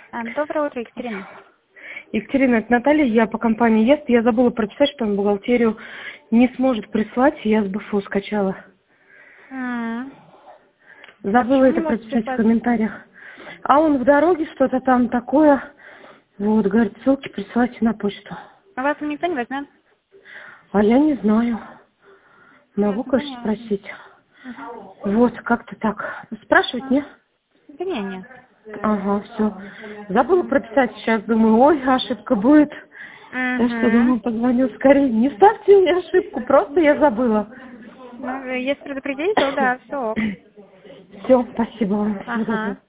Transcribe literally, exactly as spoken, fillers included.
А, Доброе утро, Екатерина. Екатерина, это Наталья, я по компании ЕСТ. Я забыла прописать, что он бухгалтерию не сможет прислать, я с БФУ скачала. М. А Забыла почему не это можете прописать в прислать? комментариях. А он в дороге, что-то там такое. Вот, говорит, ссылки присылайте на почту. А вас никто не возьмет? А я не знаю. Могу, Ясно, конечно, понятно. спросить. Мгм. Вот, как-то так. Спрашивать, А. не? Да не, не. Ага, все. Забыла прописать сейчас, думаю, ой, ошибка будет. Так что, Угу. думаю, позвоню скорее. Не ставьте мне ошибку, просто я забыла. Ну, если предупредить, то да, все ок. Все, спасибо вам. Всего Ага. доброго.